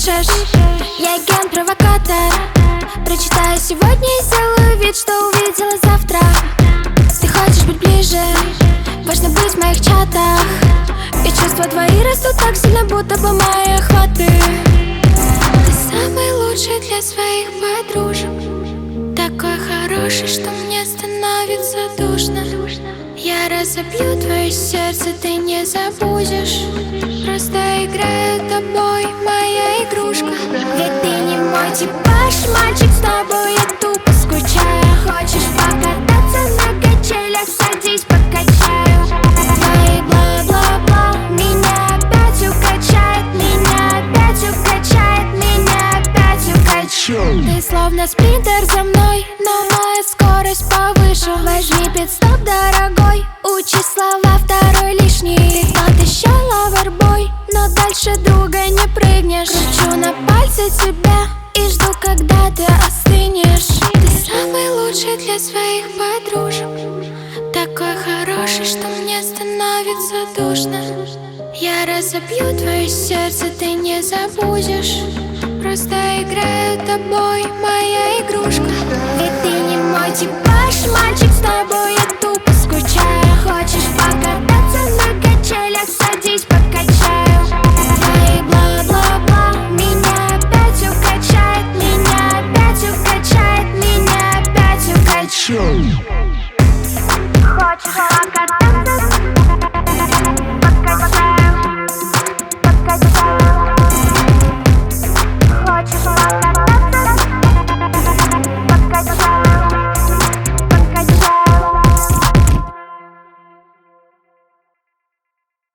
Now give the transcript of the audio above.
пишешь. Я агент-провокатор. Прочитаю сегодня и сделаю вид, что увидела завтра. Ты хочешь быть ближе, важно быть в моих чатах. И чувства твои растут так сильно, будто бы мои охваты. Ты самый лучший для своих подружек, такой хороший, что мне становится душно. Я разобью твое сердце, ты не забудешь. Просто играю тобой, моя игрушка. Ведь ты не мой типаж, мальчик, с тобой я тупо скучаю. Хочешь покататься на качелях, садись, покачаю. Твои бла-бла-бла меня опять укачает, меня опять укачает, меня опять укачает. Ты словно спринтер за мной, но моя скорость повыше. Возьми пит-стоп, дорогой, учи слова второй лишний. Ты тот еще лавербой, но дальше друга не прыгнешь. Кручу на пальце тебя и жду, когда ты остынешь. Ты самый лучший для своих подружек, такой хороший, что мне становится душно. Я разобью твое сердце, ты не забудешь. Просто играю тобой, моя игрушка. Ведь ты не мой типаж, мальчик, с тобой я тупо скучаю. Хочешь